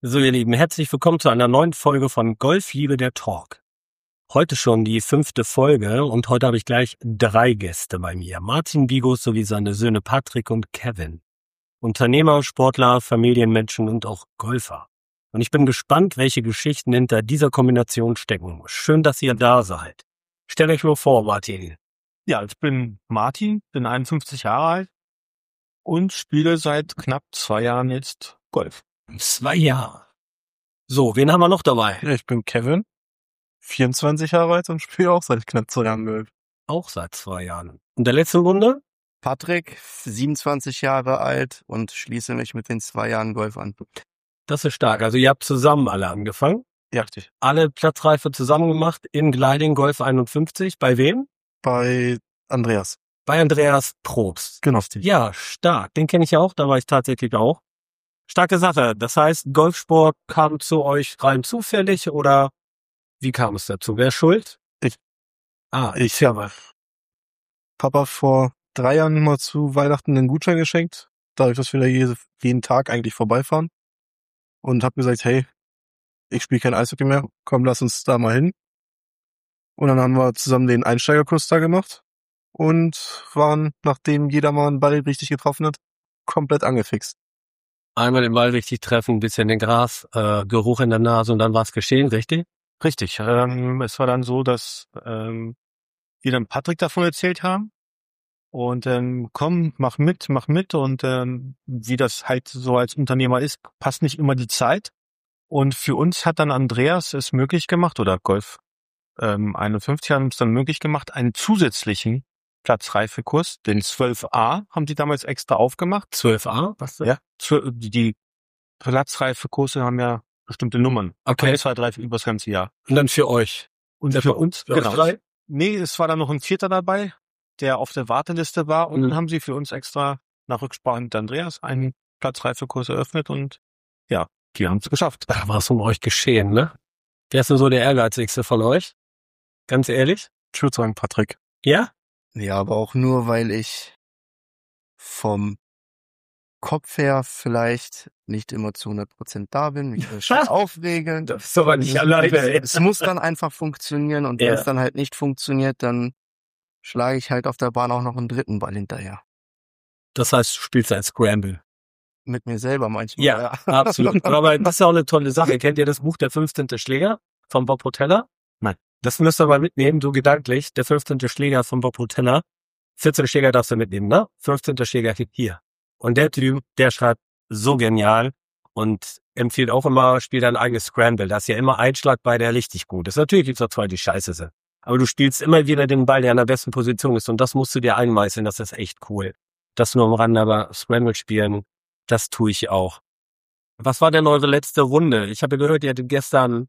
So, ihr Lieben, herzlich willkommen zu einer neuen Folge von Golfliebe der Talk. Heute schon die 5. Folge und heute habe ich gleich 3 Gäste bei mir. Martin Bigos sowie seine Söhne Patrick und Kevin. Unternehmer, Sportler, Familienmenschen und auch Golfer. Und ich bin gespannt, welche Geschichten hinter dieser Kombination stecken. Schön, dass ihr da seid. Stellt euch mal vor, Martin. Ja, ich bin Martin, bin 51 Jahre alt und spiele seit knapp 2 Jahren jetzt Golf. 2 Jahre. So, wen haben wir noch dabei? Ja, ich bin Kevin, 24 Jahre alt und spiele auch seit knapp 2 Jahren Golf. Auch seit 2 Jahren. Und der letzte Runde? Patrick, 27 Jahre alt und schließe mich mit den 2 Jahren Golf an. Das ist stark. Also ihr habt zusammen alle angefangen. Ja, richtig. Alle Platzreife zusammen gemacht in Gliding Golf 51. Bei wem? Bei Andreas. Bei Andreas Probst. Genau. Ja, stark. Den kenne ich ja auch. Da war ich tatsächlich auch. Starke Sache. Das heißt, Golfsport kam zu euch rein zufällig oder wie kam es dazu? Wer ist schuld? Ich. Ich habe. Papa vor 3 Jahren mal zu Weihnachten einen Gutschein geschenkt, dadurch, dass wir da jeden Tag eigentlich vorbeifahren. Und habe gesagt, hey, ich spiele kein Eishockey mehr, komm, lass uns da mal hin. Und dann haben wir zusammen den Einsteigerkurs da gemacht und waren, nachdem jeder mal einen Ball richtig getroffen hat, komplett angefixt. Einmal den Ball richtig treffen, ein bisschen den Geruch in der Nase und dann war es geschehen, richtig? Richtig. Es war dann so, dass wir dann Patrick davon erzählt haben und komm, mach mit und wie das halt so als Unternehmer ist, passt nicht immer die Zeit. Und für uns hat dann Andreas es möglich gemacht, oder Golf 51 haben es dann möglich gemacht, einen zusätzlichen Platzreifekurs, den 12a, haben die damals extra aufgemacht. 12a? Was denn? Ja, die Platzreifekurse haben ja bestimmte Nummern. Okay. 1, 2, 3 über das ganze Jahr. Und dann für euch? Und für uns, für euch 3? Nee, es war dann noch ein 4. dabei, der auf der Warteliste war. Und dann haben sie für uns extra nach Rücksprache mit Andreas einen Platzreifekurs eröffnet und ja, die haben es geschafft. Da war es um euch geschehen, ne? Wer ist denn so der Ehrgeizigste von euch? Ganz ehrlich? Ich würde sagen, Patrick. Ja? Ja, aber auch nur, weil ich vom Kopf her vielleicht nicht immer zu 100% da bin, mich schon aufregen. Das ist aber nicht alleine. Es muss dann einfach funktionieren und wenn es dann halt nicht funktioniert, dann schlage ich halt auf der Bahn auch noch einen 3. Ball hinterher. Das heißt, du spielst ein Scramble. Mit mir selber manchmal. Ja, absolut. Aber das ist ja auch eine tolle Sache. Kennt ihr das Buch Der 15. Schläger von Bob Rotella? Nein. Das müsst ihr mal mitnehmen, so gedanklich. Der 15. Schläger von Bob Rotella. 14 Schläger darfst du mitnehmen, ne? 15. Schläger hier. Und der Typ, der schreibt so genial und empfiehlt auch immer, spiel dein eigenes Scramble. Da ist ja immer ein Schlag bei, der richtig gut ist. Natürlich gibt's auch 2, die scheiße sind. Aber du spielst immer wieder den Ball, der an der besten Position ist. Und das musst du dir einmeißeln. Das ist echt cool. Das nur am Rande, aber Scramble spielen, das tue ich auch. Was war denn eure letzte Runde? Ich habe gehört, ihr hattet gestern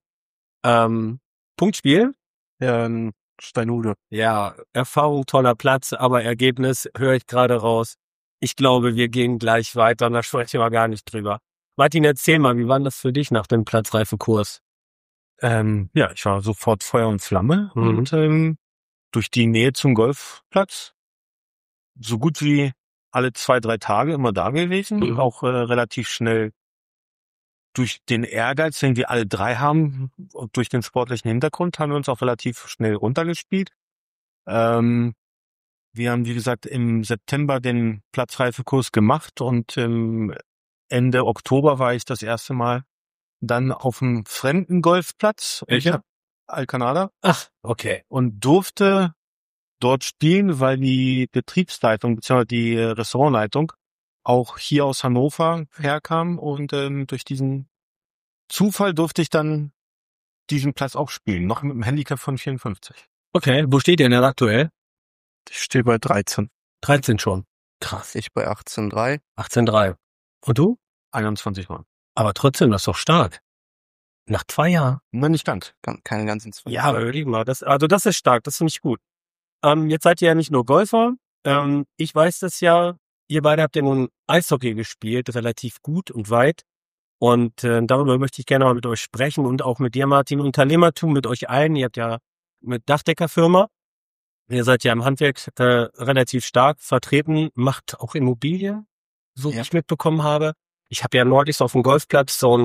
Punktspiel. Ja, Steinhude. Ja, Erfahrung, toller Platz, aber Ergebnis höre ich gerade raus. Ich glaube, wir gehen gleich weiter, da sprechen wir gar nicht drüber. Martin, erzähl mal, wie war das für dich nach dem Platzreifekurs? Ja, ich war sofort Feuer und Flamme und durch die Nähe zum Golfplatz so gut wie alle 2, 3 Tage immer da gewesen. Und auch relativ schnell durch den Ehrgeiz, den wir alle 3 haben, und durch den sportlichen Hintergrund, haben wir uns auch relativ schnell runtergespielt. Wir haben, wie gesagt, im September den Platzreifekurs gemacht und Ende Oktober war ich das erste Mal dann auf dem fremden Golfplatz. Welcher? Alcanada. Ach, okay. Und durfte dort spielen, weil die Betriebsleitung bzw. die Restaurantleitung auch hier aus Hannover herkam und durch diesen Zufall durfte ich dann diesen Platz auch spielen, noch mit einem Handicap von 54. Okay, wo steht ihr denn aktuell? Ich stehe bei 13. 13 schon. Krass. Ich bei 18,3. 18,3. Und du? 21 Mal. Aber trotzdem, das ist doch stark. Nach 2 Jahren. Nein, nicht ganz. Keine ganzen 2 Ja, aber überleg mal, das ist stark, das finde ich gut. Jetzt seid ihr ja nicht nur Golfer. Ich weiß das ja, ihr beide habt ja nun Eishockey gespielt, relativ gut und weit. Und darüber möchte ich gerne mal mit euch sprechen und auch mit dir, Martin. Unternehmertum mit euch allen. Ihr habt ja mit Dachdeckerfirma. Ihr seid ja im Handwerk relativ stark vertreten, macht auch Immobilien, so wie ich mitbekommen habe. Ich habe ja neulich auf dem Golfplatz so ein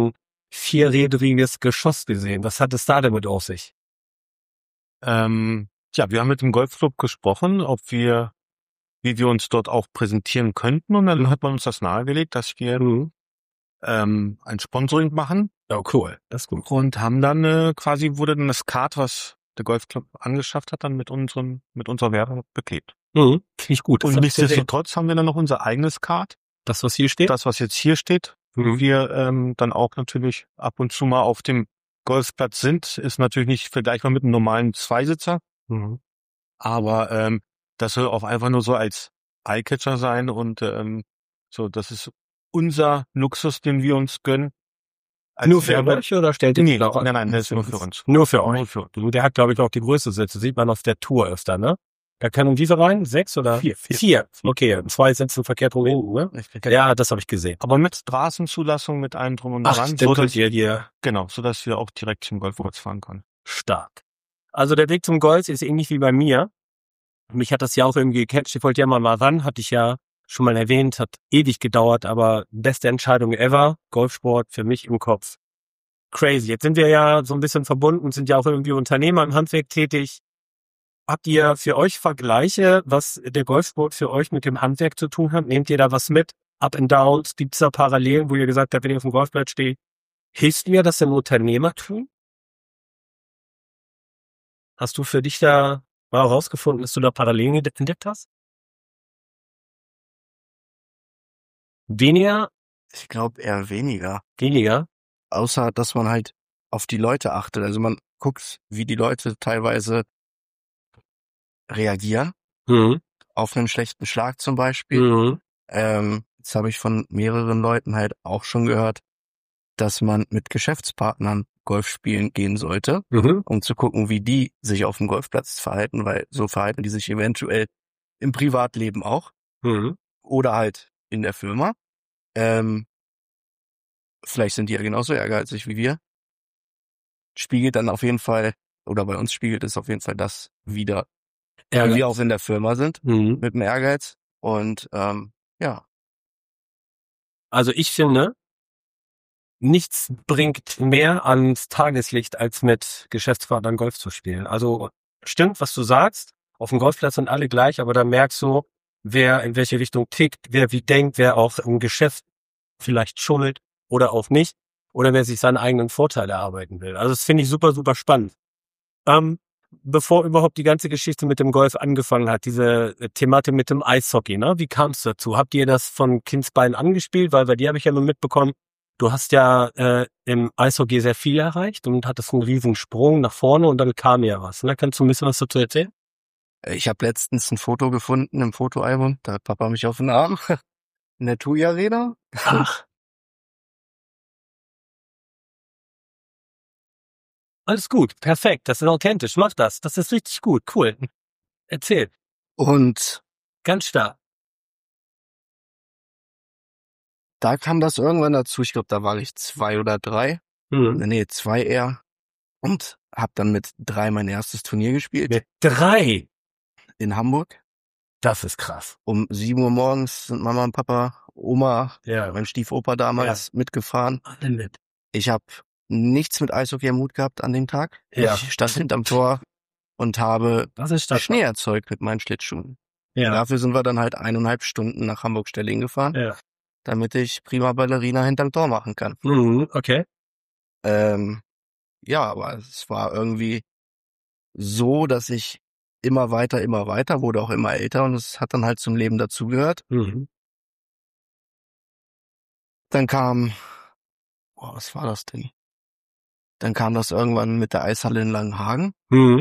vierrädriges Geschoss gesehen. Was hat es da damit auf sich? Wir haben mit dem Golfclub gesprochen, wie wir uns dort auch präsentieren könnten. Und dann hat man uns das nahegelegt, dass wir ein Sponsoring machen. Oh, cool. Das ist gut. Und haben dann wurde dann das Kart, was der Golfclub angeschafft hat, dann mit unserer Werbung beklebt. Finde ich gut. Und nichtsdestotrotz haben wir dann noch unser eigenes Kart. Das, was hier steht? Das, was jetzt hier steht, wo wir dann auch natürlich ab und zu mal auf dem Golfplatz sind, ist natürlich nicht vergleichbar mit einem normalen Zweisitzer. Aber das soll auch einfach nur so als Eyecatcher sein und das ist unser Luxus, den wir uns gönnen. Nur für euch oder stellt ihr Nein, das ist nur für uns. Nur für euch. Der hat, glaube ich, auch die größte Sitze. Sieht man auf der Tour öfter, ne? Da können wie viel rein? 6 oder? 4. Okay, 2 Sitzen verkehrt rum hinten, ne? Ja, das habe ich gesehen. Aber mit Straßenzulassung, mit allem drum und dran. So könnt ihr hier. Genau, so dass wir auch direkt zum Golfplatz fahren können. Stark. Also der Weg zum Golf ist ähnlich wie bei mir. Mich hat das ja auch irgendwie gecatcht. Ich wollte ja mal ran, hatte ich ja schon mal erwähnt, hat ewig gedauert, aber beste Entscheidung ever. Golfsport für mich im Kopf. Crazy. Jetzt sind wir ja so ein bisschen verbunden, sind ja auch irgendwie Unternehmer im Handwerk tätig. Habt ihr für euch Vergleiche, was der Golfsport für euch mit dem Handwerk zu tun hat? Nehmt ihr da was mit? Up and Downs? Gibt's da Parallelen, wo ihr gesagt habt, wenn ihr auf dem Golfplatz steht, hilft mir das im Unternehmertum? Hast du für dich da mal herausgefunden, dass du da Parallelen entdeckt hast? Weniger? Ich glaube eher weniger. Weniger? Außer, dass man halt auf die Leute achtet. Also man guckt, wie die Leute teilweise reagieren. Auf einen schlechten Schlag zum Beispiel. Jetzt habe ich von mehreren Leuten halt auch schon gehört, dass man mit Geschäftspartnern Golf spielen gehen sollte, um zu gucken, wie die sich auf dem Golfplatz verhalten, weil so verhalten die sich eventuell im Privatleben auch. Oder halt in der Firma. Vielleicht sind die ja genauso ehrgeizig wie wir. Spiegelt dann auf jeden Fall, oder bei uns spiegelt es auf jeden Fall das wieder, wie wir auch in der Firma sind, mit dem Ehrgeiz. Und ja. Also ich finde, nichts bringt mehr ans Tageslicht, als mit Geschäftspartnern Golf zu spielen. Also stimmt, was du sagst. Auf dem Golfplatz sind alle gleich, aber da merkst du, wer in welche Richtung tickt, wer wie denkt, wer auch im Geschäft vielleicht schummelt oder auch nicht. Oder wer sich seinen eigenen Vorteil erarbeiten will. Also das finde ich super, super spannend. Bevor überhaupt die ganze Geschichte mit dem Golf angefangen hat, diese Thematik mit dem Eishockey, ne? Wie kam es dazu? Habt ihr das von Kindsbeinen angespielt? Weil bei dir habe ich ja nur mitbekommen, du hast ja im Eishockey sehr viel erreicht und hattest einen riesen Sprung nach vorne und dann kam ja was. Ne? Kannst du ein bisschen was dazu erzählen? Ich habe letztens ein Foto gefunden im Fotoalbum, da hat Papa mich auf den Arm in der TUI Arena. Ach. Alles gut, perfekt, das ist authentisch, mach das. Das ist richtig gut, cool. Erzähl. Und ganz stark. Da kam das irgendwann dazu, ich glaube, da war ich 2 oder 3. Nee, 2 eher. Und hab dann mit 3 mein erstes Turnier gespielt. Mit 3? In Hamburg. Das ist krass. Um 7 Uhr morgens sind Mama und Papa, Oma, mein Stiefopa damals mitgefahren. Alle mit. Ich habe nichts mit Eishockey am Hut gehabt an dem Tag. Ja. Ich stand hinterm Tor und habe Das ist Schnee erzeugt mit meinen Schlittschuhen. Ja. Dafür sind wir dann halt 1,5 Stunden nach Hamburg-Stelling gefahren, damit ich prima Ballerina hinterm Tor machen kann. Okay. Ja, aber es war irgendwie so, dass ich immer weiter, wurde auch immer älter und es hat dann halt zum Leben dazugehört. Dann kam, was war das denn? Dann kam das irgendwann mit der Eishalle in Langenhagen.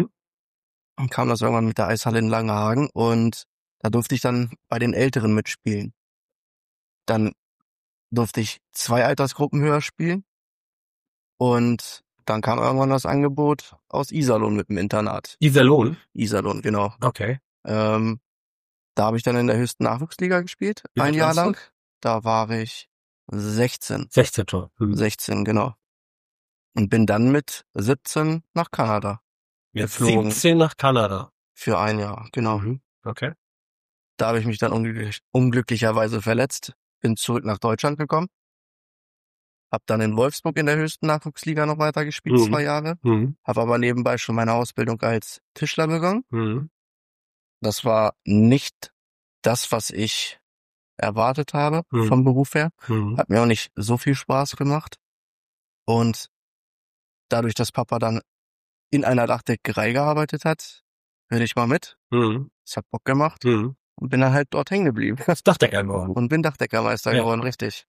Und da durfte ich dann bei den Älteren mitspielen. Dann durfte ich 2 Altersgruppen höher spielen. Und dann kam irgendwann das Angebot aus Iserlohn mit dem Internat. Iserlohn? Iserlohn, genau. Okay. Da habe ich dann in der höchsten Nachwuchsliga gespielt, ein Jahr lang. Da war ich 16. 16 Tor. 16, genau. Und bin dann mit 17 nach Kanada geflogen. 17 nach Kanada? Für ein Jahr, genau. Okay. Da habe ich mich dann unglücklicherweise verletzt. Bin zurück nach Deutschland gekommen. Hab dann in Wolfsburg in der höchsten Nachwuchsliga noch weiter gespielt, 2 Jahre. Hab aber nebenbei schon meine Ausbildung als Tischler begonnen. Das war nicht das, was ich erwartet habe vom Beruf her. Hat mir auch nicht so viel Spaß gemacht. Und dadurch, dass Papa dann in einer Dachdeckerei gearbeitet hat, hör ich mal mit. Es hat Bock gemacht und bin dann halt dort hängen geblieben. Dachdecker geworden. Und bin Dachdeckermeister geworden, richtig.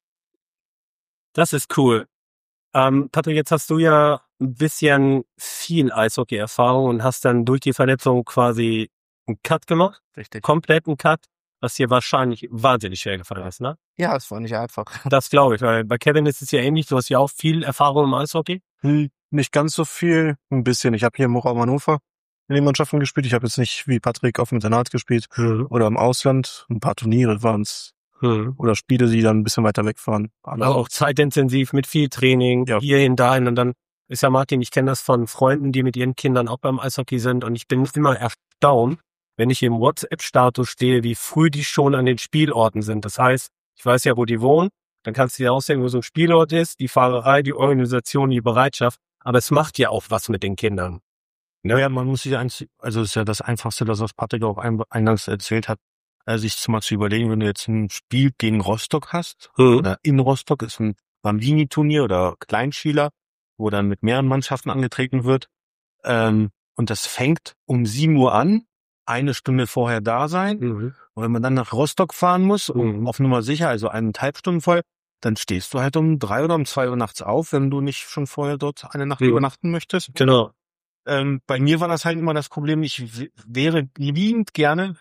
Das ist cool. Patrick, jetzt hast du ja ein bisschen viel Eishockey-Erfahrung und hast dann durch die Verletzung quasi einen Cut gemacht. Richtig. Kompletten Cut, was dir wahrscheinlich wahnsinnig schwer gefallen ist, ne? Ja, es war nicht einfach. Das glaube ich, weil bei Kevin ist es ja ähnlich. Du hast ja auch viel Erfahrung im Eishockey. Nicht ganz so viel, ein bisschen. Ich habe hier im Raum Hannover in den Mannschaften gespielt. Ich habe jetzt nicht wie Patrick auf dem Internat gespielt oder im Ausland. Ein paar Turniere waren es. Oder Spiele, die dann ein bisschen weiter wegfahren. Aber auch zeitintensiv mit viel Training, hierhin, dahin. Und dann ist ja Martin, ich kenne das von Freunden, die mit ihren Kindern auch beim Eishockey sind. Und ich bin immer erstaunt, wenn ich im WhatsApp-Status stehe, wie früh die schon an den Spielorten sind. Das heißt, ich weiß ja, wo die wohnen. Dann kannst du dir ausdenken, wo so ein Spielort ist, die Fahrerei, die Organisation, die Bereitschaft. Aber es macht ja auch was mit den Kindern. Naja, man muss sich also ist ja das Einfachste, das was Patrick auch eingangs erzählt hat, sich mal zu überlegen, wenn du jetzt ein Spiel gegen Rostock hast, oder in Rostock ist ein Bambini-Turnier oder Kleinschieler, wo dann mit mehreren Mannschaften angetreten wird, und das fängt um 7 Uhr an, 1 Stunde vorher da sein, und wenn man dann nach Rostock fahren muss, auf Nummer sicher, also 1,5 Stunden vorher, dann stehst du halt um 3 oder um 2 Uhr nachts auf, wenn du nicht schon vorher dort eine Nacht übernachten möchtest. Genau. Bei mir war das halt immer das Problem, ich wäre liebend gerne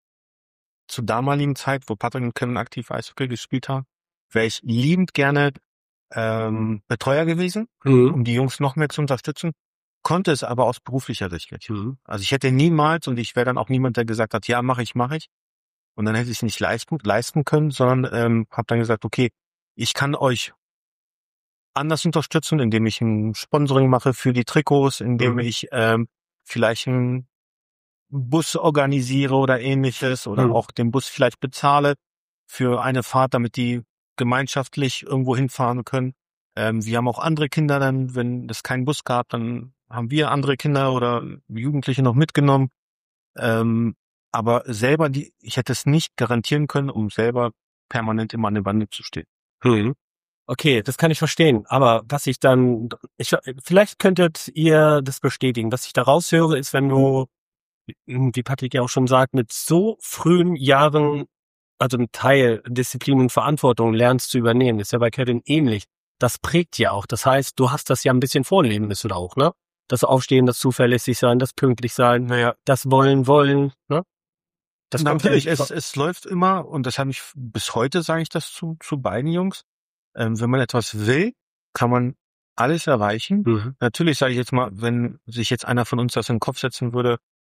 zur damaligen Zeit, wo Patrick und Kevin aktiv Eishockey gespielt haben, wäre ich liebend gerne Betreuer gewesen, um die Jungs noch mehr zu unterstützen, konnte es aber aus beruflicher Sicht nicht. Also ich hätte niemals, und ich wäre dann auch niemand, der gesagt hat, ja, mache ich. Und dann hätte ich es nicht leisten können, sondern habe dann gesagt, okay, ich kann euch anders unterstützen, indem ich ein Sponsoring mache für die Trikots, indem ich vielleicht einen Bus organisiere oder ähnliches oder auch den Bus vielleicht bezahle für eine Fahrt, damit die gemeinschaftlich irgendwo hinfahren können. Wir haben auch andere Kinder dann, wenn es keinen Bus gab, dann haben wir andere Kinder oder Jugendliche noch mitgenommen. Aber selber, ich hätte es nicht garantieren können, um selber permanent immer an der Bande zu stehen. Okay, das kann ich verstehen. Aber was ich dann, vielleicht könntet ihr das bestätigen. Was ich da raushöre, ist, wenn du, wie Patrick ja auch schon sagt, mit so frühen Jahren, also einen Teil Disziplin und Verantwortung lernst zu übernehmen, ist ja bei Kevin ähnlich. Das prägt ja auch. Das heißt, du hast das ja ein bisschen vorleben müssen auch, ne? Das Aufstehen, das zuverlässig sein, das pünktlich sein, das wollen, ne? Das natürlich, es läuft immer, und das habe ich bis heute, sage ich das zu beiden Jungs. Wenn man etwas will, kann man alles erreichen. Natürlich sage ich jetzt mal, wenn sich jetzt einer von uns das in den Kopf setzen würde,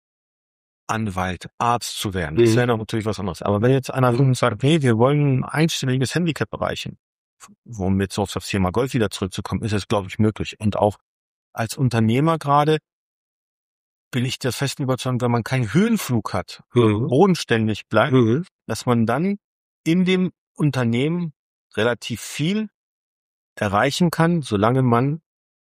Anwalt, Arzt zu werden, das wäre natürlich was anderes. Aber wenn jetzt einer von uns sagt, hey, wir wollen ein einstelliges Handicap erreichen, um jetzt auf das Thema Golf wieder zurückzukommen, ist es, glaube ich, möglich. Und auch als Unternehmer gerade bin ich der festen Überzeugung, wenn man keinen Höhenflug hat, bodenständig bleibt, dass man dann in dem Unternehmen relativ viel erreichen kann, solange man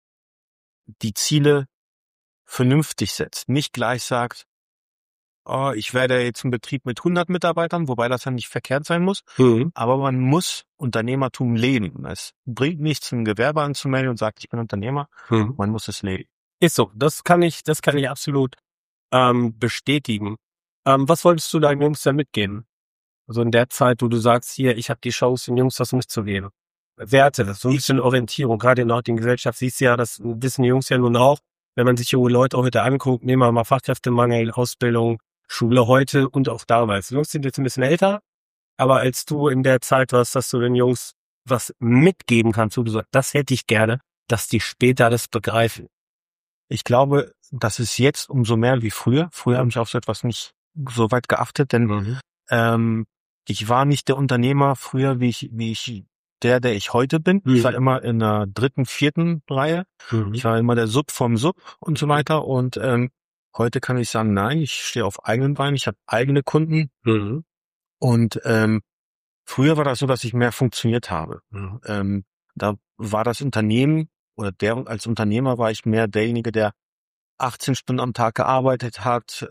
die Ziele vernünftig setzt. Nicht gleich sagt, oh, ich werde jetzt einen Betrieb mit 100 Mitarbeitern, wobei das dann nicht verkehrt sein muss. Aber man muss Unternehmertum leben. Es bringt nichts, ein Gewerbe anzumelden und sagt, ich bin Unternehmer. Man muss es leben. Ist so. Das kann ich absolut bestätigen. Was wolltest du deinen Jungs denn mitgeben? Also in der Zeit, wo du sagst, hier, ich habe die Chance, den Jungs das mitzugeben. Werte, das so ein bisschen Orientierung. Gerade in der heutigen Gesellschaft siehst du ja, das wissen die Jungs ja nun auch, wenn man sich junge Leute heute anguckt, nehmen wir mal Fachkräftemangel, Ausbildung, Schule heute und auch damals. Die Jungs sind jetzt ein bisschen älter, aber als du in der Zeit warst, dass du den Jungs was mitgeben kannst, wo du sagst, das hätte ich gerne, dass die später das begreifen. Ich glaube, das ist jetzt umso mehr wie früher. Früher habe ich auf so etwas nicht so weit geachtet, denn ich war nicht der Unternehmer früher, wie ich der ich heute bin. Ich war immer in der 3., 4. Reihe. Ich war immer der Sub vom Sub und so weiter. Und heute kann ich sagen, nein, ich stehe auf eigenen Beinen. Ich habe eigene Kunden. Und früher war das so, dass ich mehr funktioniert habe. Da war das Unternehmen als Unternehmer war ich mehr derjenige, der 18 Stunden am Tag gearbeitet hat.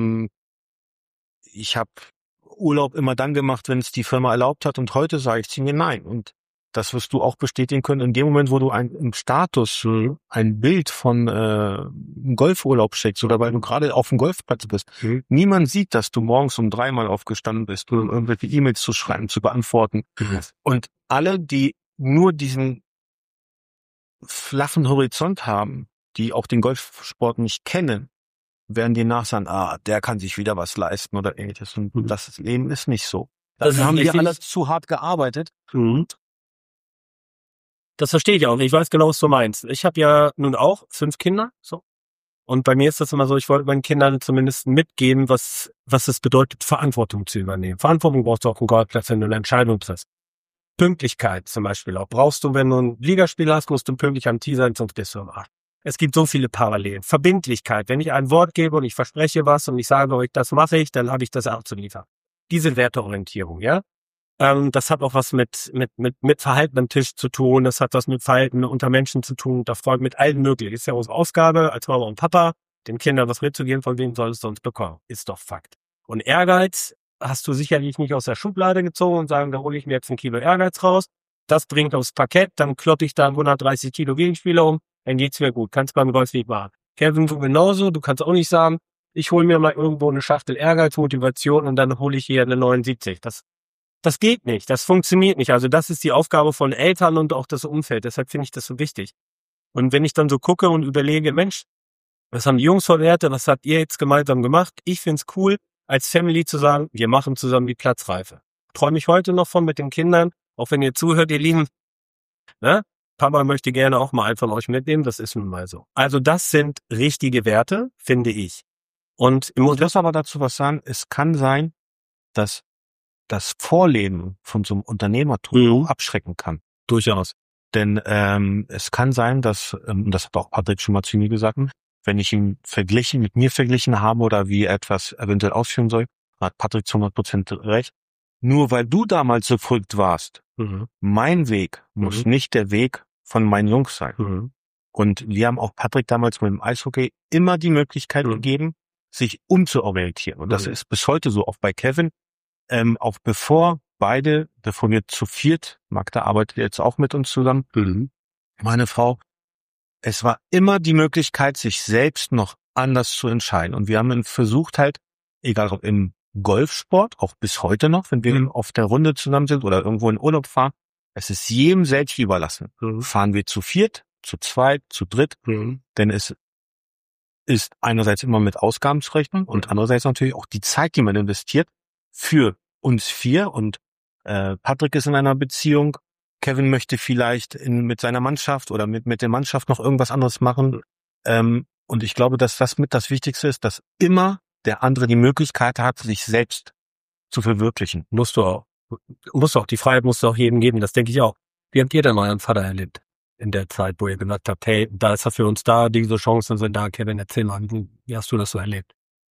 Ich habe Urlaub immer dann gemacht, wenn es die Firma erlaubt hat, und heute sage ich zu mir nein. Und das wirst du auch bestätigen können, in dem Moment, wo du im Status ein Bild von einem Golfurlaub schickst oder weil du gerade auf dem Golfplatz bist. Niemand sieht, dass du morgens um 3 Mal aufgestanden bist, um irgendwelche E-Mails zu schreiben, zu beantworten. Und alle, die nur diesen flachen Horizont haben, die auch den Golfsport nicht kennen, werden dir nachsagen, der kann sich wieder was leisten oder ähnliches. Und das Leben ist nicht so. Dafür haben wir alle zu hart gearbeitet. Das verstehe ich auch. Ich weiß genau, was du meinst. Ich habe ja nun auch 5 Kinder, so. Und bei mir ist das immer so, ich wollte meinen Kindern zumindest mitgeben, was es bedeutet, Verantwortung zu übernehmen. Verantwortung brauchst du auch einen Golfplatz, wenn du eine Entscheidung triffst. Pünktlichkeit zum Beispiel auch. Brauchst du, wenn du ein Ligaspiel hast, musst du pünktlich am Tee sein, sonst bist du am Arsch. Es gibt so viele Parallelen. Verbindlichkeit. Wenn ich ein Wort gebe und ich verspreche was und ich sage euch, das mache ich, dann habe ich das abzuliefern. Diese Werteorientierung, ja. Das hat auch was mit Verhalten am Tisch zu tun. Das hat was mit Verhalten unter Menschen zu tun. Das folgt mit allen möglichen. Ist ja unsere Aufgabe als Mama und Papa, den Kindern was mitzugeben, von wem soll es sonst bekommen. Ist doch Fakt. Und Ehrgeiz hast du sicherlich nicht aus der Schublade gezogen und sagen, da hole ich mir jetzt 1 Kilo Ehrgeiz raus. Das bringt aufs Parkett, dann kloppe ich da 130 Kilo Gegenspieler um, dann geht's mir gut. Kannst beim Golf nicht machen. Kevin, du genauso. Du kannst auch nicht sagen, ich hole mir mal irgendwo eine Schachtel Ehrgeiz, Motivation und dann hole ich hier eine 79. Das geht nicht. Das funktioniert nicht. Also das ist die Aufgabe von Eltern und auch das Umfeld. Deshalb finde ich das so wichtig. Und wenn ich dann so gucke und überlege, Mensch, was haben die Jungs für Werte? Was habt ihr jetzt gemeinsam gemacht? Ich finde es cool, als Family zu sagen, wir machen zusammen die Platzreife. Träume ich heute noch von mit den Kindern, auch wenn ihr zuhört, ihr Lieben. Ne? Papa möchte gerne auch mal einen von euch mitnehmen, das ist nun mal so. Also das sind richtige Werte, finde ich. Und ich muss aber dazu was sagen, es kann sein, dass das Vorleben von so einem Unternehmertum abschrecken kann. Durchaus. Denn es kann sein, dass, das hat auch Patrick schon mal zu mir gesagt, wenn ich ihn mit mir verglichen habe oder wie er etwas eventuell ausführen soll, hat Patrick zu 100% recht. Nur weil du damals so verrückt warst, mein Weg muss nicht der Weg von meinen Jungs sein. Und wir haben auch Patrick damals mit dem Eishockey immer die Möglichkeit gegeben, sich umzuorientieren. Und das ist bis heute so, auch bei Kevin. Auch bevor wir zu viert, Magda arbeitet jetzt auch mit uns zusammen, meine Frau, es war immer die Möglichkeit, sich selbst noch anders zu entscheiden. Und wir haben versucht halt, egal ob im Golfsport, auch bis heute noch, wenn wir auf der Runde zusammen sind oder irgendwo in Urlaub fahren, es ist jedem selbst überlassen. Fahren wir zu viert, zu zweit, zu dritt, denn es ist einerseits immer mit Ausgaben zu rechnen und andererseits natürlich auch die Zeit, die man investiert, für uns 4. Und Patrick ist in einer Beziehung, Kevin möchte vielleicht mit seiner Mannschaft oder mit der Mannschaft noch irgendwas anderes machen. Und ich glaube, dass das mit das Wichtigste ist, dass immer der andere die Möglichkeit hat, sich selbst zu verwirklichen. Musst du auch. Die Freiheit musst du auch jedem geben, das denke ich auch. Wie habt ihr denn euren Vater erlebt in der Zeit, wo ihr gesagt habt, hey, da ist er für uns da, diese Chancen sind da, Kevin, erzähl mal, wie hast du das so erlebt?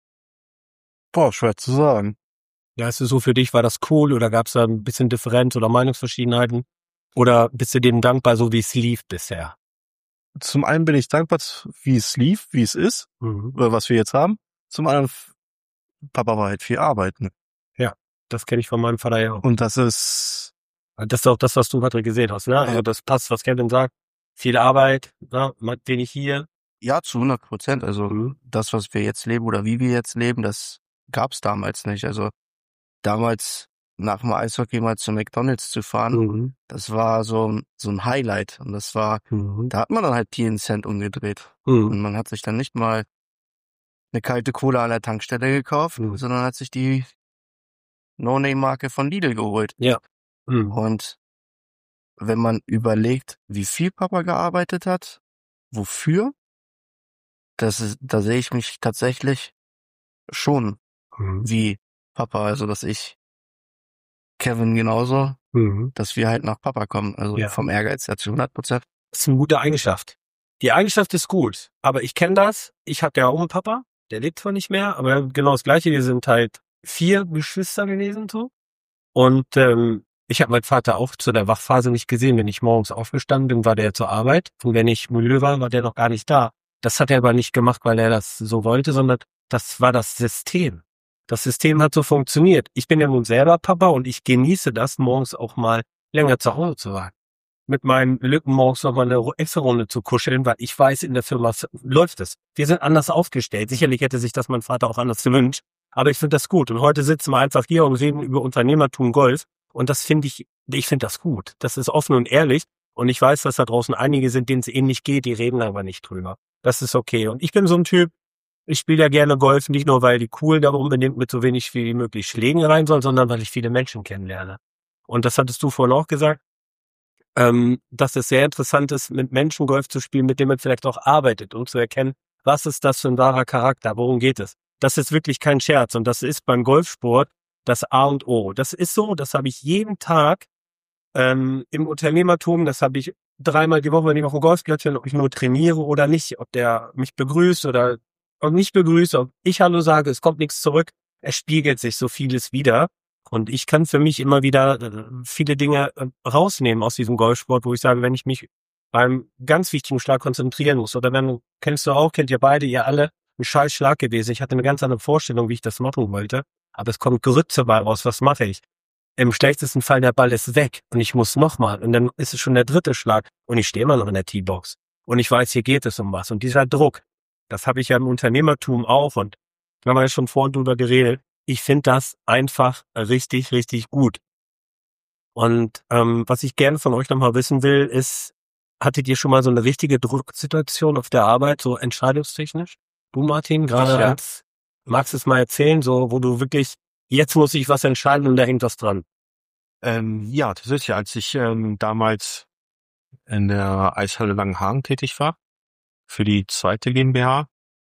Boah, schwer zu sagen. Ja, ist es so für dich, war das cool oder gab es da ein bisschen Differenz oder Meinungsverschiedenheiten? Oder bist du dem dankbar, so wie es lief bisher? Zum einen bin ich dankbar, wie es lief, wie es ist, oder was wir jetzt haben. Zum anderen, Papa war halt viel Arbeit. Ne? Ja, das kenne ich von meinem Vater ja auch. Und das ist auch das, was du, Patrick, gesehen hast. Ne? Also das passt, was Kevin sagt. Viel Arbeit, ne? Wenig hier. Ja, zu 100%. Also das, was wir jetzt leben oder wie wir jetzt leben, das gab's damals nicht. Also damals nach dem Eishockey mal zu McDonald's zu fahren, das war so ein Highlight. Und das war, da hat man dann halt jeden Cent umgedreht. Und man hat sich dann nicht mal eine kalte Cola an der Tankstelle gekauft, sondern hat sich die No-Name-Marke von Lidl geholt. Ja. Und wenn man überlegt, wie viel Papa gearbeitet hat, wofür, da sehe ich mich tatsächlich schon wie Papa, also dass ich Kevin genauso, dass wir halt nach Papa kommen, also vom Ehrgeiz her zu 100%. Das ist eine gute Eigenschaft. Die Eigenschaft ist gut, aber ich kenne das. Ich habe ja auch einen Papa, der lebt zwar nicht mehr, aber genau das Gleiche. Wir sind halt 4 Geschwister gewesen so und Ich habe meinen Vater auch zu der Wachphase nicht gesehen. Wenn ich morgens aufgestanden bin, war der zur Arbeit. Und wenn ich müde war der noch gar nicht da. Das hat er aber nicht gemacht, weil er das so wollte, sondern das war das System. Das System hat so funktioniert. Ich bin ja nun selber Papa und ich genieße das, morgens auch mal länger zu Hause zu sein. Mit meinen Lücken morgens noch mal eine extra Runde zu kuscheln, weil ich weiß, in der Firma läuft es. Wir sind anders aufgestellt. Sicherlich hätte sich das mein Vater auch anders gewünscht. Aber ich finde das gut. Und heute sitzen wir einfach hier und reden über Unternehmertum Golf. Und das finde ich finde das gut. Das ist offen und ehrlich. Und ich weiß, dass da draußen einige sind, denen es ähnlich geht, die reden aber nicht drüber. Das ist okay. Und ich bin so ein Typ, ich spiele ja gerne Golf, nicht nur, weil die Coolen da unbedingt mit so wenig wie möglich Schlägen rein sollen, sondern weil ich viele Menschen kennenlerne. Und das hattest du vorhin auch gesagt, dass es sehr interessant ist, mit Menschen Golf zu spielen, mit denen man vielleicht auch arbeitet, um zu erkennen, was ist das für ein wahrer Charakter, worum geht es. Das ist wirklich kein Scherz und das ist beim Golfsport das A und O. Das ist so, das habe ich jeden Tag im Unternehmertum, das habe ich 3-mal die Woche, wenn ich auf dem Golfplatz bin, ob ich nur trainiere oder nicht, ob der mich begrüßt oder nicht begrüßt, ob ich Hallo sage, es kommt nichts zurück, es spiegelt sich so vieles wieder. Und ich kann für mich immer wieder viele Dinge rausnehmen aus diesem Golfsport, wo ich sage, wenn ich mich beim ganz wichtigen Schlag konzentrieren muss, oder wenn, kennt ihr beide, ihr alle, ein scheiß Schlag gewesen. Ich hatte eine ganz andere Vorstellung, wie ich das machen wollte, aber es kommt Grütze bei raus, was mache ich? Im schlechtesten Fall, der Ball ist weg und ich muss nochmal und dann ist es schon der 3. Schlag und ich stehe immer noch in der Teebox und ich weiß, hier geht es um was und dieser Druck, das habe ich ja im Unternehmertum auch und wir haben ja schon vorhin drüber geredet. Ich finde das einfach richtig, richtig gut. Und was ich gerne von euch nochmal wissen will, ist, hattet ihr schon mal so eine richtige Drucksituation auf der Arbeit, so entscheidungstechnisch? Du, Martin, gerade als, magst du es mal erzählen, so wo du wirklich, jetzt muss ich was entscheiden und da hängt was dran? Ja, das ist ja, als ich damals in der Eishalle Langenhagen tätig war, für die 2. GmbH,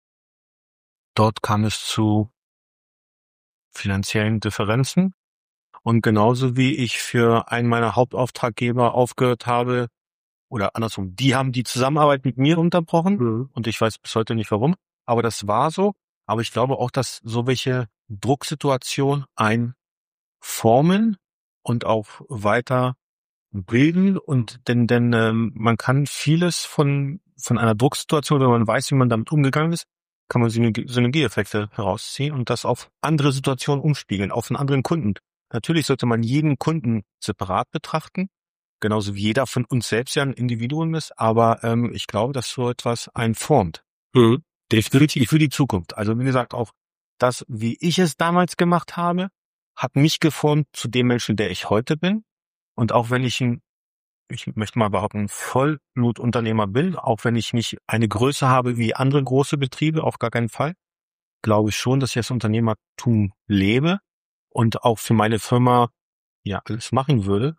dort kam es zu finanziellen Differenzen. Und genauso wie ich für einen meiner Hauptauftraggeber aufgehört habe, oder andersrum, die haben die Zusammenarbeit mit mir unterbrochen und ich weiß bis heute nicht warum, aber das war so. Aber ich glaube auch, dass so welche Drucksituationen einen formen und auch weiter bilden und denn man kann vieles von einer Drucksituation, wenn man weiß, wie man damit umgegangen ist, kann man Synergieeffekte herausziehen und das auf andere Situationen umspiegeln, auf einen anderen Kunden. Natürlich sollte man jeden Kunden separat betrachten, genauso wie jeder von uns selbst ja ein Individuum ist, aber ich glaube, dass so etwas einen formt. Definitiv für die Zukunft. Also wie gesagt, auch das, wie ich es damals gemacht habe, hat mich geformt zu dem Menschen, der ich heute bin. Und auch wenn ich möchte mal behaupten, Vollblutunternehmer bin, auch wenn ich nicht eine Größe habe wie andere große Betriebe, auf gar keinen Fall, glaube ich schon, dass ich das Unternehmertum lebe und auch für meine Firma ja alles machen würde.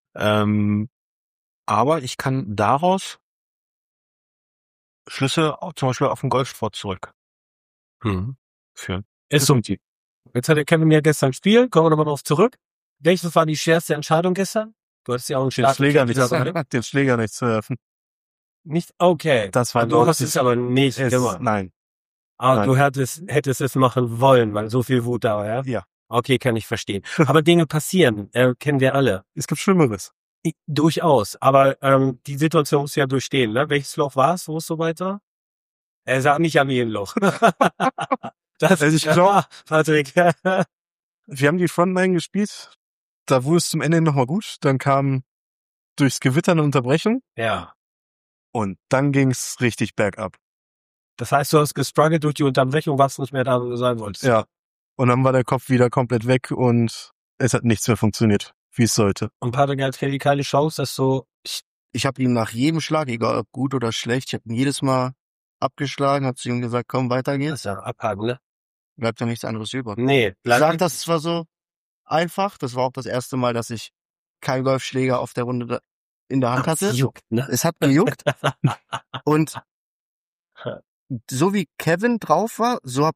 Aber ich kann daraus Schlüsse auch zum Beispiel auf den Golfsport zurückführen. Ist so. Jetzt hat der Kevin ja gestern gespielt, kommen wir nochmal drauf zurück. Welches war die schwerste Entscheidung gestern? Du hattest ja auch einen Den Schläger nicht zu werfen. Nicht? Okay. Das war du hast es aber nicht gemacht. Nein. Aber du hättest es machen wollen, weil so viel Wut da war, ja? Ja. Okay, kann ich verstehen. Aber Dinge passieren, kennen wir alle. Es gibt Schlimmeres. Durchaus. Aber die Situation muss ja durchstehen, ne? Welches Loch war es, wo es so weiter? Er sagt nicht an jedem Loch. Das ich glaube, Patrick. Wir haben die Frontline gespielt. Da wurde es zum Ende nochmal gut. Dann kam durchs Gewitter eine Unterbrechung. Ja. Und dann ging's richtig bergab. Das heißt, du hast gestruggelt durch die Unterbrechung, warst nicht mehr da, wo du sein wolltest. Ja. Und dann war der Kopf wieder komplett weg und es hat nichts mehr funktioniert, wie es sollte. Und Patrick hat keine Chance, dass so... Ich habe ihm nach jedem Schlag, egal ob gut oder schlecht, ich habe ihn jedes Mal abgeschlagen, habe zu ihm gesagt, komm, weiter geht's. Das ist ja abhaken, ne? Bleibt ja nichts anderes über. Nee. Ich sag das zwar so einfach, das war auch das erste Mal, dass ich keinen Golfschläger auf der Runde in der Hand hatte. Juckt, ne? Es hat gejuckt. Und so wie Kevin drauf war, so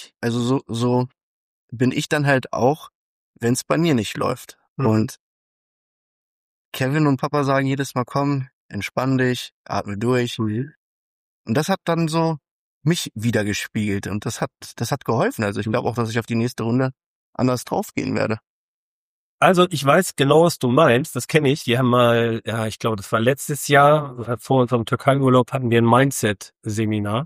bin ich dann halt auch, wenn es bei mir nicht läuft. Und Kevin und Papa sagen jedes Mal, komm, entspann dich, atme durch. Und das hat dann so mich wieder gespiegelt und das hat geholfen. Also ich glaube auch, dass ich auf die nächste Runde anders draufgehen werde. Also ich weiß genau, was du meinst. Das kenne ich. Die haben mal, ja, ich glaube, das war letztes Jahr, vor unserem Türkei-Urlaub hatten wir ein Mindset-Seminar.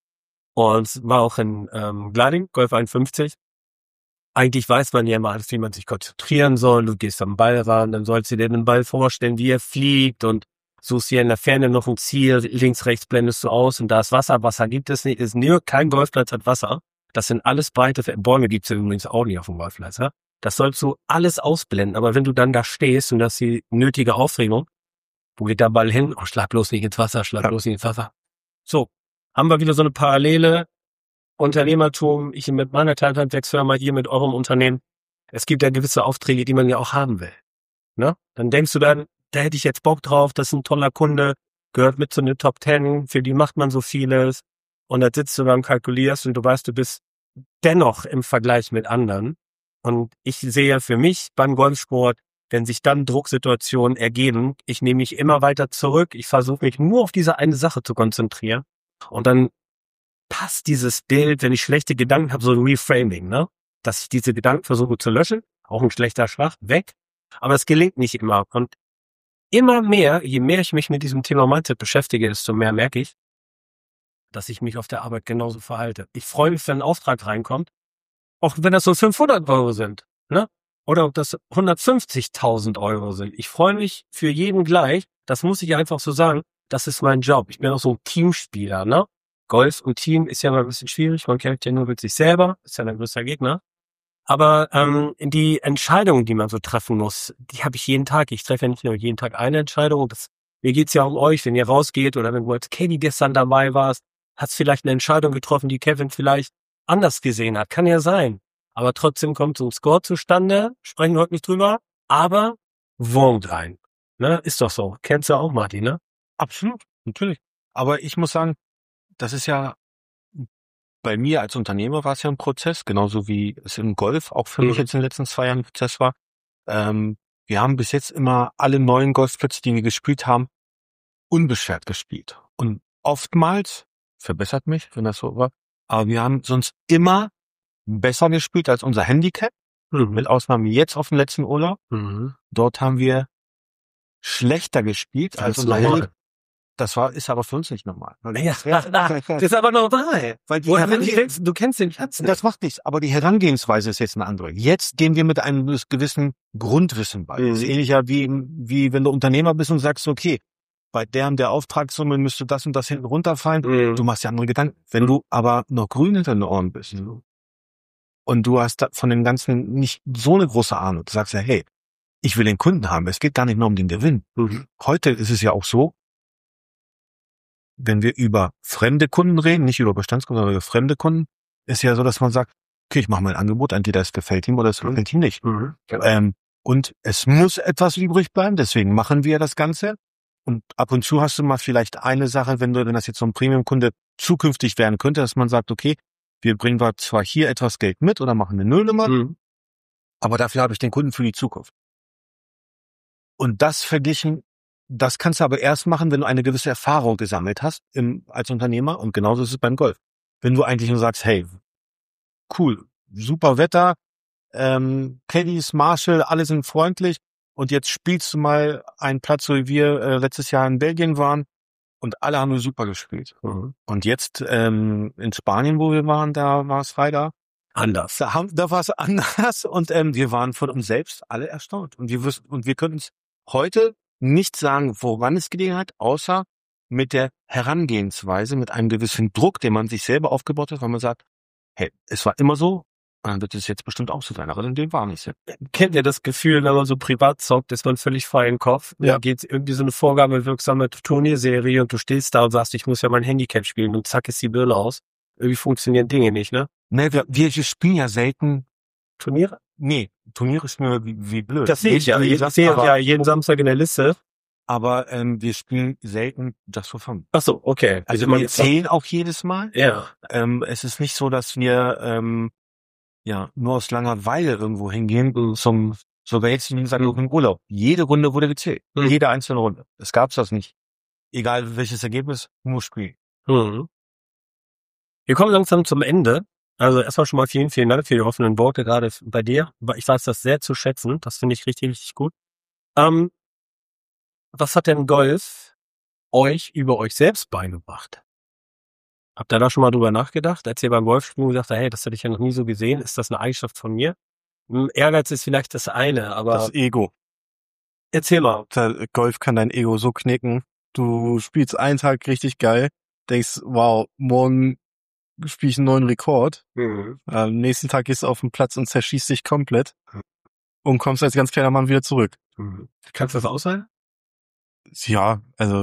Und es war auch in Glading, Golf 51. Eigentlich weiß man ja immer alles, wie man sich konzentrieren soll. Du gehst am Ball ran, dann sollst du dir den Ball vorstellen, wie er fliegt und suchst hier in der Ferne noch ein Ziel. Links, rechts blendest du aus und da ist Wasser. Wasser gibt es nicht. Kein Golfplatz hat Wasser. Das sind alles breite Bäume, gibt's ja übrigens auch nicht auf dem Golfplatz. Ja? Das sollst du alles ausblenden. Aber wenn du dann da stehst und hast die nötige Aufregung, wo geht der Ball hin? Oh, schlag bloß nicht ins Wasser, bloß nicht ins Wasser. So, haben wir wieder so eine Parallele. Unternehmertum, ich mit meiner Kleinhandwerksfirma, ihr mit eurem Unternehmen. Es gibt ja gewisse Aufträge, die man ja auch haben will. Ne? Dann denkst du dann, da hätte ich jetzt Bock drauf, das ist ein toller Kunde, gehört mit zu den Top 10, für die macht man so vieles. Und dann sitzt du da und kalkulierst und du weißt, du bist dennoch im Vergleich mit anderen. Und ich sehe für mich beim Golfsport, wenn sich dann Drucksituationen ergeben, ich nehme mich immer weiter zurück, ich versuche mich nur auf diese eine Sache zu konzentrieren. Und dann passt dieses Bild, wenn ich schlechte Gedanken habe, so ein Reframing, ne? Dass ich diese Gedanken versuche zu löschen, auch ein schlechter Schlag, weg. Aber es gelingt nicht immer. Und immer mehr, je mehr ich mich mit diesem Thema Mindset beschäftige, desto mehr merke ich, dass ich mich auf der Arbeit genauso verhalte. Ich freue mich, wenn ein Auftrag reinkommt, auch wenn das so 500 Euro sind, ne? Oder ob das 150.000 Euro sind. Ich freue mich für jeden gleich. Das muss ich einfach so sagen. Das ist mein Job. Ich bin auch so ein Teamspieler, ne? Golf und Team ist ja mal ein bisschen schwierig. Man kämpft ja nur mit sich selber. Ist ja ein größter Gegner. Aber die Entscheidungen, die man so treffen muss, die habe ich jeden Tag. Ich treffe ja nicht nur jeden Tag eine Entscheidung. Mir geht's ja um euch, wenn ihr rausgeht oder wenn du als Caddy gestern dabei warst, hast vielleicht eine Entscheidung getroffen, die Kevin vielleicht anders gesehen hat. Kann ja sein. Aber trotzdem kommt so ein Score zustande. Sprechen wir heute nicht drüber. Aber wurmt rein. Ne? Ist doch so. Kennst du auch, Martin, ne? Absolut, natürlich. Aber ich muss sagen, das ist ja, bei mir als Unternehmer war es ja ein Prozess, genauso wie es im Golf auch für mich jetzt in den letzten 2 Jahren ein Prozess war. Wir haben bis jetzt immer alle neuen Golfplätze, die wir gespielt haben, unbeschwert gespielt. Und oftmals, verbessert mich, wenn das so war, aber wir haben sonst immer besser gespielt als unser Handicap, mit Ausnahme jetzt auf dem letzten Urlaub. Dort haben wir schlechter gespielt als unser Handicap. Ist aber für uns nicht normal. Das ist aber normal. Weil du kennst den Platz. Das macht nichts, aber die Herangehensweise ist jetzt eine andere. Jetzt gehen wir mit einem gewissen Grundwissen bei. Das ist ähnlicher wie wenn du Unternehmer bist und sagst, okay, bei der Auftragssumme müsste das und das hinten runterfallen. Du machst ja andere Gedanken. Wenn du aber noch grün hinter den Ohren bist und du hast von dem Ganzen nicht so eine große Ahnung, du sagst ja, hey, ich will den Kunden haben. Es geht gar nicht nur um den Gewinn. Heute ist es ja auch so, wenn wir über fremde Kunden reden, nicht über Bestandskunden, sondern über fremde Kunden, ist ja so, dass man sagt, okay, ich mache mal ein Angebot, entweder es gefällt ihm oder es gefällt ihm nicht. Und es muss etwas übrig bleiben, deswegen machen wir das Ganze. Und ab und zu hast du mal vielleicht eine Sache, wenn das jetzt so ein Premium-Kunde zukünftig werden könnte, dass man sagt, okay, wir bringen zwar hier etwas Geld mit oder machen eine Nullnummer, aber dafür habe ich den Kunden für die Zukunft. Und das verglichen, das kannst du aber erst machen, wenn du eine gewisse Erfahrung gesammelt hast als Unternehmer. Und genauso ist es beim Golf. Wenn du eigentlich nur sagst, hey, cool, super Wetter, Caddies, Marshall, alle sind freundlich und jetzt spielst du mal einen Platz, so wie wir letztes Jahr in Belgien waren und alle haben nur super gespielt. Und jetzt in Spanien, wo wir waren, da war es leider anders. Da war es anders und wir waren von uns selbst alle erstaunt. Und wir können es heute nicht sagen, woran es gelegen hat, außer mit der Herangehensweise, mit einem gewissen Druck, den man sich selber aufgebaut hat, weil man sagt, hey, es war immer so, und dann wird es jetzt bestimmt auch so sein, aber dem war nicht so. Kennt ihr das Gefühl, wenn man so privat zockt, ist man völlig frei im Kopf? Ja. Da geht irgendwie so eine vorgabewirksame Turnierserie und du stehst da und sagst, ich muss ja mein Handicap spielen und zack ist die Birne aus. Irgendwie funktionieren Dinge nicht, ne? Ne, wir spielen ja selten Turniere? Nee, Turniere ist mir wie blöd. Das sehe ich ja. Ich sehe ja jeden Samstag in der Liste. Aber wir spielen selten just for fun. Ach so, okay. Also wir zählen auch jedes Mal. Ja. Es ist nicht so, dass wir nur aus Langeweile irgendwo hingehen sogar jetzt wie gesagt im Urlaub. Jede Runde wurde gezählt. Jede einzelne Runde. Es gab's das nicht. Egal welches Ergebnis, nur spielen. Wir kommen langsam zum Ende. Also erstmal schon mal vielen, vielen Dank für die offenen Worte gerade bei dir. Ich weiß das sehr zu schätzen. Das finde ich richtig, richtig gut. Was hat denn Golf euch über euch selbst beigebracht? Habt ihr da schon mal drüber nachgedacht? Als ihr beim Golfspielen gesagt habt, hey, das hätte ich ja noch nie so gesehen. Ist das eine Eigenschaft von mir? Ehrgeiz ist vielleicht das eine, aber... Das Ego. Erzähl mal. Golf kann dein Ego so knicken. Du spielst einen Tag richtig geil, denkst, wow, morgen spiele ich einen neuen Rekord. Am nächsten Tag gehst du auf den Platz und zerschießt dich komplett und kommst als ganz kleiner Mann wieder zurück. Kannst du das aushalten? Ja, also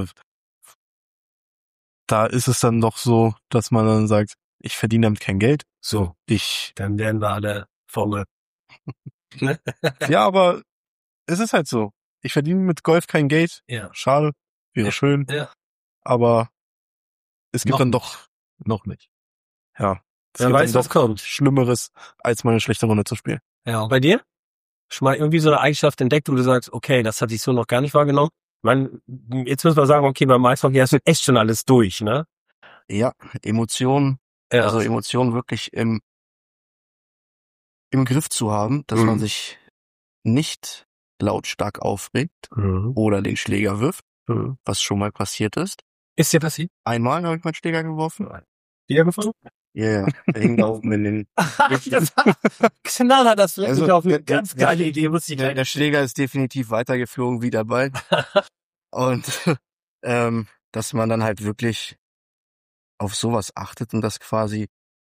da ist es dann doch so, dass man dann sagt, ich verdiene damit kein Geld. So, dann werden wir alle Formel. Ja, aber es ist halt so. Ich verdiene mit Golf kein Geld. Ja. Schade, wäre schön. Ja. Aber es gibt Noch dann nicht. doch, Noch nicht. ja, es Wer gibt weiß, dann was kommt. Schlimmeres, als mal eine schlechte Runde zu spielen. Ja, und bei dir? Schon mal irgendwie so eine Eigenschaft entdeckt, wo du sagst, okay, das hatte ich so noch gar nicht wahrgenommen. Jetzt müssen wir sagen, okay, beim Eishockey hast du echt schon alles durch, ne? Ja, Emotionen, Ja. also Emotionen wirklich im Griff zu haben, dass man sich nicht lautstark aufregt oder den Schläger wirft, was schon mal passiert ist. Ist dir passiert? Einmal habe ich meinen Schläger geworfen. Wiedergefunden? Ja, der hing da oben in den... Knall hat das wirklich Also, auf eine der- ganz geile Idee, muss ich Der Schläger ist definitiv weitergeflogen wie der Ball. Und dass man dann halt wirklich auf sowas achtet und das quasi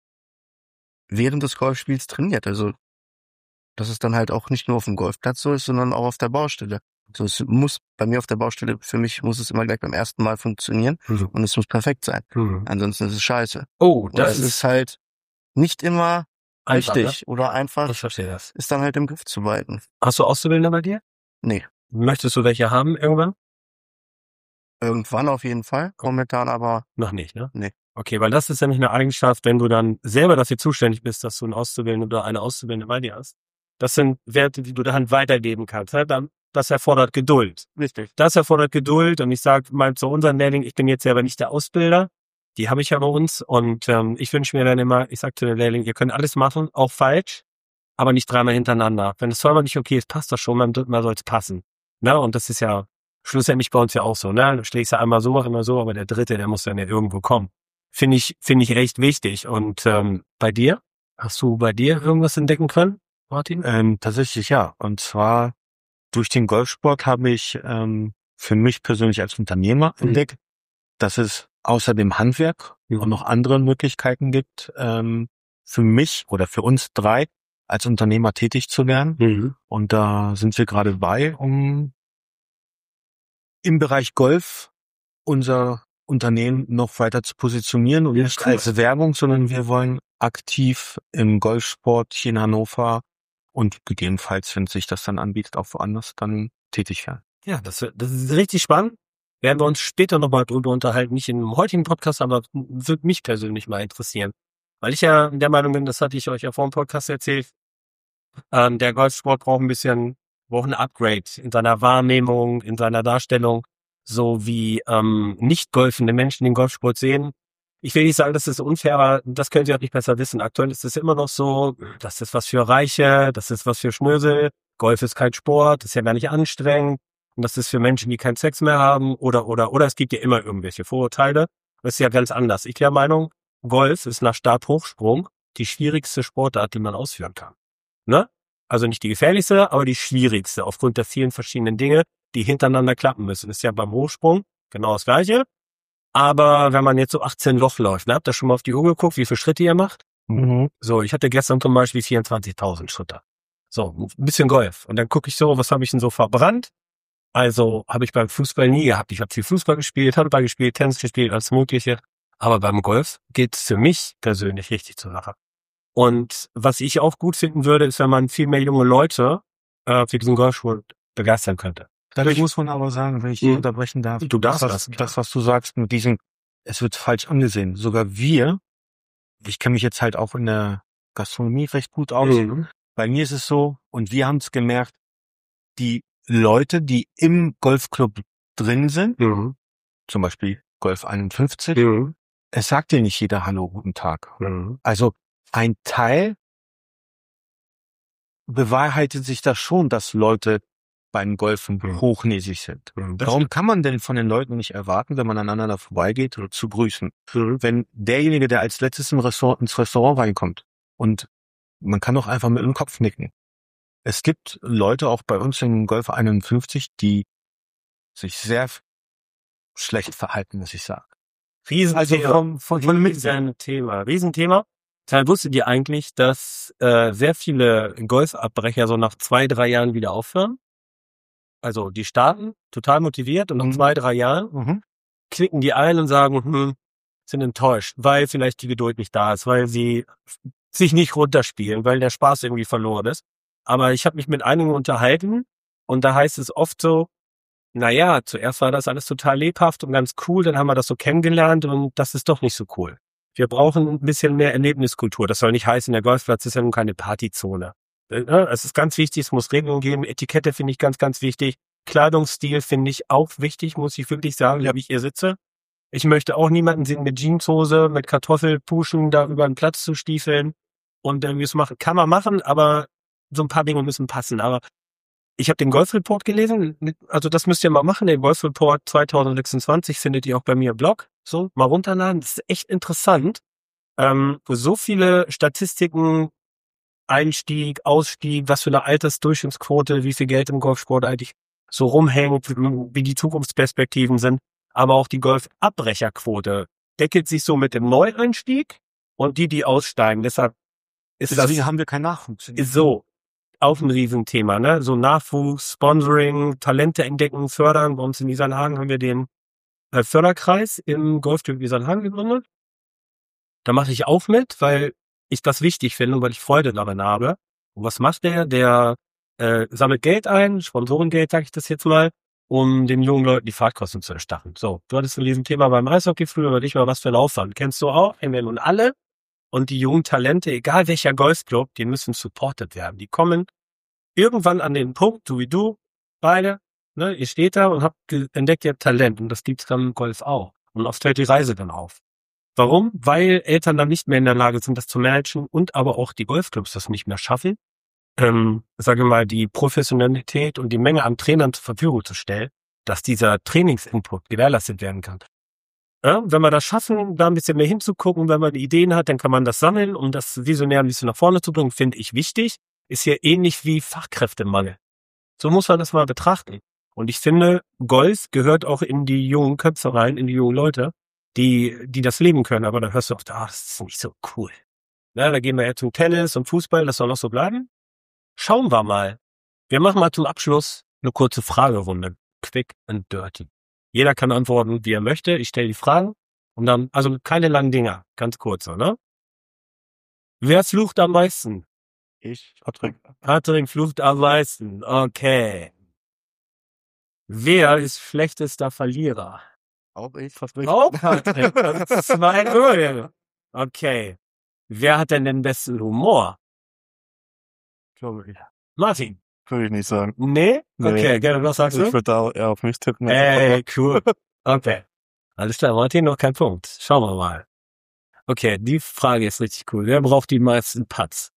während des Golfspiels trainiert. Also, dass es dann halt auch nicht nur auf dem Golfplatz so ist, sondern auch auf der Baustelle. So, es muss bei mir auf der Baustelle, für mich muss es immer gleich beim ersten Mal funktionieren und es muss perfekt sein. Ansonsten ist es scheiße. Oh, Und es ist halt nicht immer einfach, richtig oder einfach Ich verstehe das. ist dann halt im Griff zu behalten. Hast du Auszubildende bei dir? Nee, Möchtest du welche haben irgendwann? irgendwann auf jeden Fall. Momentan aber Noch nicht, ne? Nee. Okay, weil das ist nämlich eine Eigenschaft, wenn du dann selber dafür zuständig bist, dass du einen Auszubildenden oder eine Auszubildende bei dir hast. Das sind Werte, die du dann weitergeben kannst. Das erfordert Geduld. richtig. Das erfordert Geduld und ich sage mal zu unseren Lehrlingen, ich bin jetzt selber nicht der Ausbilder, die habe ich ja bei uns und ich wünsche mir dann immer, ich sage zu den Lehrlingen, ihr könnt alles machen, auch falsch, aber nicht dreimal hintereinander. Wenn es zweimal nicht okay ist, passt das schon, beim dritten Mal soll es passen. Na, und das ist ja schlussendlich bei uns ja auch so, ne? Du schlägst ja einmal so, aber der dritte, der muss dann ja irgendwo kommen. Finde ich recht wichtig. Und bei dir? Hast du bei dir irgendwas entdecken können, Martin? Tatsächlich ja. Und zwar durch den Golfsport habe ich für mich persönlich als Unternehmer entdeckt, dass es außer dem Handwerk auch noch andere Möglichkeiten gibt, für mich oder für uns drei als Unternehmer tätig zu werden. Und da sind wir gerade bei, um im Bereich Golf unser Unternehmen noch weiter zu positionieren und nicht als Werbung, sondern wir wollen aktiv im Golfsport hier in Hannover und gegebenenfalls, wenn sich das dann anbietet, auch woanders dann tätig werden. Ja, das ist richtig spannend. Werden wir uns später nochmal drüber unterhalten, nicht im heutigen Podcast, aber würde mich persönlich mal interessieren. Weil ich ja der Meinung bin, das hatte ich euch ja vor dem Podcast erzählt, der Golfsport braucht ein Upgrade in seiner Wahrnehmung, in seiner Darstellung, so wie nicht golfende Menschen den Golfsport sehen. Ich will nicht sagen, das ist unfair, das könnt ihr auch nicht besser wissen. Aktuell ist es immer noch so, das ist was für Reiche, das ist was für Schnösel, Golf ist kein Sport, ist ja gar nicht anstrengend und das ist für Menschen, die keinen Sex mehr haben oder es gibt ja immer irgendwelche Vorurteile. Das ist ja ganz anders. Ich bin der Meinung, Golf ist nach Stabhochsprung die schwierigste Sportart, die man ausführen kann. Ne? Also nicht die gefährlichste, aber die schwierigste aufgrund der vielen verschiedenen Dinge, die hintereinander klappen müssen. Ist ja beim Hochsprung genau das Gleiche. Aber wenn man jetzt so 18 Loch läuft, ne, habt ihr schon mal auf die Uhr geguckt, wie viele Schritte ihr macht? So, ich hatte gestern zum Beispiel 24.000 Schritte. So, ein bisschen Golf. Und dann gucke ich so, was habe ich denn so verbrannt? Also habe ich beim Fußball nie gehabt. Ich habe viel Fußball gespielt, Handball gespielt, Tennis gespielt, alles Mögliche. Aber beim Golf geht's für mich persönlich richtig zur Sache. Und was ich auch gut finden würde, ist, wenn man viel mehr junge Leute für diesen Golfsport begeistern könnte. Dadurch muss man aber sagen, wenn ich dich unterbrechen darf, Du darfst das, was du sagst mit diesem, es wird falsch angesehen. Sogar ich kenne mich jetzt halt auch in der Gastronomie recht gut aus. Bei mir ist es so, und wir haben es gemerkt, die Leute, die im Golfclub drin sind, zum Beispiel Golf 51, es sagt dir nicht jeder Hallo, guten Tag. Also ein Teil bewahrheitet sich das schon, dass Leute beim Golfen hochnäsig sind. Warum kann man denn von den Leuten nicht erwarten, wenn man aneinander vorbeigeht, zu grüßen? Wenn derjenige, der als letztes ins Restaurant reinkommt, und man kann doch einfach mit dem Kopf nicken. Es gibt Leute auch bei uns in Golf 51, die sich sehr schlecht verhalten, muss ich sagen. Riesenthema. Wusstet ihr eigentlich, dass sehr viele Golfabbrecher so nach 2-3 Jahren wieder aufhören? Also die starten total motiviert und nach 2-3 Jahren klicken die ein und sagen, sind enttäuscht, weil vielleicht die Geduld nicht da ist, weil sie sich nicht runterspielen, weil der Spaß irgendwie verloren ist. Aber ich habe mich mit einigen unterhalten und da heißt es oft so, naja, zuerst war das alles total lebhaft und ganz cool, dann haben wir das so kennengelernt und das ist doch nicht so cool. Wir brauchen ein bisschen mehr Erlebniskultur. Das soll nicht heißen, der Golfplatz ist ja nun keine Partyzone. Es ist ganz wichtig, es muss Regeln geben. Etikette finde ich ganz, ganz wichtig. Kleidungsstil finde ich auch wichtig, muss ich wirklich sagen, wie ich hier sitze. Ich möchte auch niemanden sehen mit Jeanshose, mit Kartoffelpuschen da über den Platz zu stiefeln und irgendwie es machen. Kann man machen, aber so ein paar Dinge müssen passen. Aber ich habe den Golf-Report gelesen, also das müsst ihr mal machen, den Golf-Report 2026 findet ihr auch bei mir im Blog. So, mal runterladen, das ist echt interessant. So viele Statistiken, Einstieg, Ausstieg, was für eine Altersdurchschnittsquote, wie viel Geld im Golfsport eigentlich so rumhängt, wie die Zukunftsperspektiven sind, aber auch die Golfabbrecherquote deckelt sich so mit dem Neueinstieg und die aussteigen. Deswegen haben wir keinen Nachwuchs. Ist so auch ein Riesenthema, ne? So Nachwuchs, Sponsoring, Talente entdecken, fördern. Bei uns in Isernhagen haben wir den Förderkreis im Golfclub Isernhagen gegründet. Da mache ich auch mit, weil ich das wichtig finde und weil ich Freude daran habe. Und was macht der? Der sammelt Geld ein, Sponsorengeld, sage ich das jetzt mal, um den jungen Leuten die Fahrtkosten zu erstatten. So, du hattest in diesem Thema beim Eishockey früher über dich mal, was für ein Aufwand. Kennst du auch? Kennen wir nun alle. Und die jungen Talente, egal welcher Golfclub, die müssen supported werden. Die kommen irgendwann an den Punkt, so wie du, beide, ne, ihr steht da und habt entdeckt, ihr habt Talent. Und das gibt's dann im Golf auch. Und oft hört die Reise dann auf. Warum? Weil Eltern dann nicht mehr in der Lage sind, das zu managen und aber auch die Golfclubs das nicht mehr schaffen, sage mal, die Professionalität und die Menge an Trainern zur Verfügung zu stellen, dass dieser Trainingsinput gewährleistet werden kann. Ja, wenn wir das schaffen, da ein bisschen mehr hinzugucken, wenn man Ideen hat, dann kann man das sammeln, um das visionär ein bisschen nach vorne zu bringen, finde ich wichtig. Ist hier ähnlich wie Fachkräftemangel. So muss man das mal betrachten. Und ich finde, Golf gehört auch in die jungen Köpfe rein, in die jungen Leute, die das leben können. Aber da hörst du oft, das ist nicht so cool. Na, da gehen wir eher zum Tennis und Fußball, das soll noch so bleiben. Schauen wir mal. Wir machen mal zum Abschluss eine kurze Fragerunde. Quick and dirty. Jeder kann antworten, wie er möchte. Ich stelle die Fragen und dann, also keine langen Dinger, ganz kurze, ne? Wer flucht am meisten? Ich, Patrick. Patrick flucht am meisten. Okay. Wer ist schlechtester Verlierer? Auch ich. Auch Patrick. 2-0. Okay. Wer hat denn den besten Humor? Glaube ich. Martin. Würde ich nicht sagen. Nee? Okay, gerne, was sagst du? Ich würde da eher auf mich tippen. Ey, cool. Okay. Alles klar, Martin, noch kein Punkt. Schauen wir mal. Okay, die Frage ist richtig cool. Wer braucht die meisten Putts?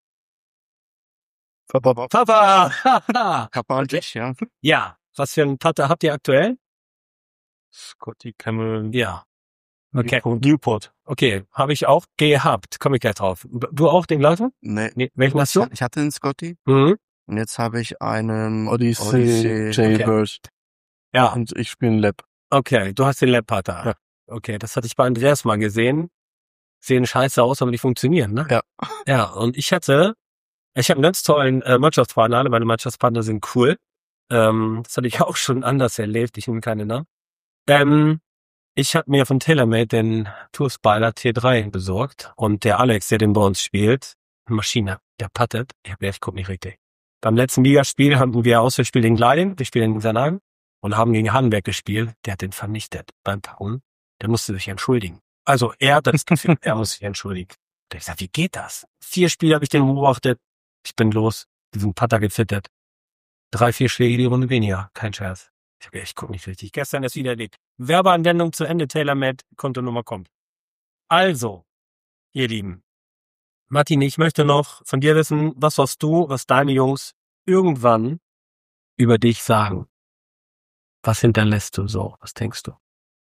Papa. Papa und ich, ja. Ja. Was für einen Putter habt ihr aktuell? Scotty Cameron. Ja. Okay. Newport. Okay, habe ich auch gehabt. Komme ich gleich drauf. Du auch den gleichen? Nee. Welchen hast du? Ich hatte einen Scotty Mhm. und jetzt habe ich einen Odyssey. Jaybird. Ja. Und ich spiele einen Lab. Okay, du hast den Lab-Putter. Ja. Okay, das hatte ich bei Andreas mal gesehen. Sehen scheiße aus, aber die funktionieren, ne? Ja. Ja, und ich habe einen ganz tollen Mannschaftspartner. Alle meine Mannschaftspartner sind cool. Das hatte ich auch schon anders erlebt. Ich nehme keine Namen. Ich habe mir von TaylorMade den Tourspiler T3 besorgt und der Alex, der den bei uns spielt, Maschine, der puttet. Ich guck nicht richtig. Beim letzten Ligaspiel hatten wir Auswärtsspiel den Gleiding, wir spielen in Isernhagen und haben gegen Hardenberg gespielt. Der hat den vernichtet beim Pauen. Der musste sich entschuldigen. Also er hat das Gefühl, er muss sich entschuldigen. Da hab ich gesagt, wie geht das? 4 Spiele habe ich den beobachtet. Ich bin los, diesen Putter gefittet. 3-4 Schläge die Runde weniger. Kein Scherz. Ich guck nicht richtig. Gestern ist wieder erlebt. Werbeanwendung zu Ende, TaylorMade, Kontonummer kommt. Also, ihr Lieben, Martin, ich möchte noch von dir wissen, was hoffst du, was deine Jungs irgendwann über dich sagen? Was hinterlässt du so? Was denkst du?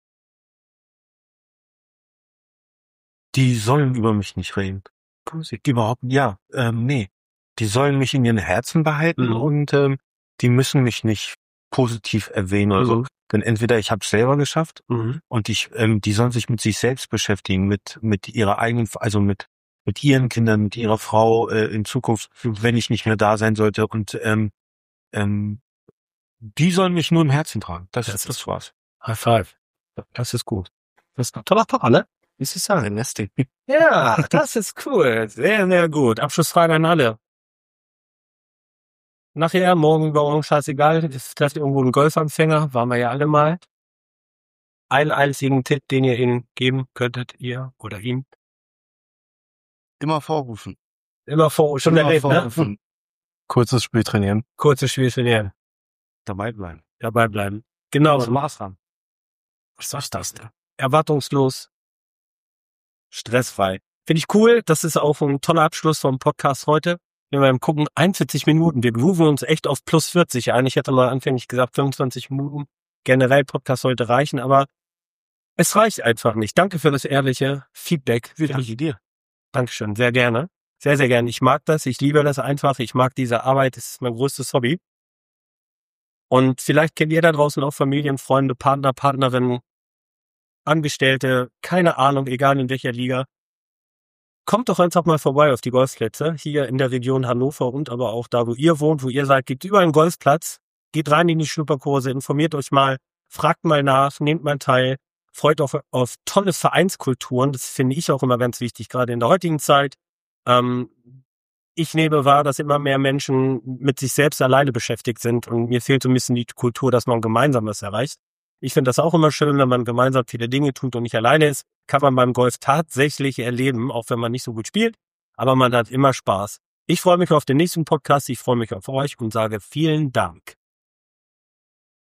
Die sollen über mich nicht reden. Überhaupt, nee. Die sollen mich in ihren Herzen behalten und die müssen mich nicht positiv erwähnen oder so. Denn entweder ich habe es selber geschafft und die sollen sich mit sich selbst beschäftigen, mit ihrer eigenen, also mit ihren Kindern, mit ihrer Frau in Zukunft, wenn ich nicht mehr da sein sollte. Und die sollen mich nur im Herzen tragen. Das war's. High five. Das ist gut. Das ist ein toller Papa, ne? Wie ist es sagen? Nesting. Ja, das ist cool. Sehr, sehr gut. Abschlussfrage an alle. Nachher, morgen, übermorgen, scheißegal. Vielleicht irgendwo ein Golfanfänger, waren wir ja alle mal. Einen einzigen Tipp, den ihr ihnen geben könntet, ihr oder ihm. Immer vorrufen. Schon erlebt, ne? Kurzes Spiel trainieren. Kurzes Spiel trainieren. Dabei bleiben. Genau. Spaß haben. Was ist das da? Erwartungslos. Stressfrei. Finde ich cool. Das ist auch ein toller Abschluss vom Podcast heute. Wenn wir gucken, 41 Minuten. Wir grooven uns echt auf plus 40 ein. Ich hätte mal anfänglich gesagt 25 Minuten. Generell Podcast sollte reichen, aber es reicht einfach nicht. Danke für das ehrliche Feedback. Danke dir. Dankeschön. Sehr gerne. Sehr, sehr gerne. Ich mag das. Ich liebe das einfach. Ich mag diese Arbeit. Das ist mein größtes Hobby. Und vielleicht kennt ihr da draußen auch Familien, Freunde, Partner, Partnerinnen, Angestellte, keine Ahnung, egal in welcher Liga. Kommt doch einfach mal vorbei auf die Golfplätze, hier in der Region Hannover und aber auch da, wo ihr wohnt, wo ihr seid, gibt überall einen Golfplatz. Geht rein in die Schnupperkurse, informiert euch mal, fragt mal nach, nehmt mal teil, freut euch auf tolle Vereinskulturen. Das finde ich auch immer ganz wichtig, gerade in der heutigen Zeit. Ich nehme wahr, dass immer mehr Menschen mit sich selbst alleine beschäftigt sind und mir fehlt so ein bisschen die Kultur, dass man gemeinsam was erreicht. Ich finde das auch immer schön, wenn man gemeinsam viele Dinge tut und nicht alleine ist. Kann man beim Golf tatsächlich erleben, auch wenn man nicht so gut spielt. Aber man hat immer Spaß. Ich freue mich auf den nächsten Podcast. Ich freue mich auf euch und sage vielen Dank.